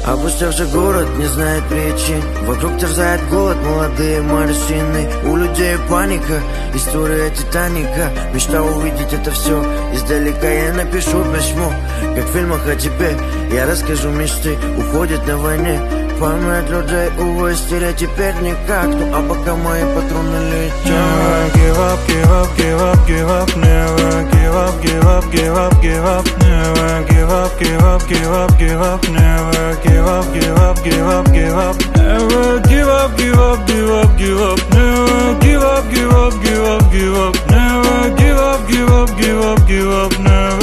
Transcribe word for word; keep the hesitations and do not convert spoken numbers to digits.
Опустевший город не знает причин. Вокруг терзает голод, молодые морщины. У людей паника, история Титаника. Мечта увидеть это все издалека. Я напишу письмо, как в фильмах о тебе. Я расскажу мечты, уходят на войне. Память людей, увы, стереть теперь никак. Ну а пока мои патроны летят. Never give up, give up, give up, give up. Never give up, give up, give up, give up. Never give up, give up, give up, give up. Never give up, give up, give up, give up. Never give up, give up, give up, give up. Never give up, give up, give up, give up. Never give up, give up, give up, give up. Never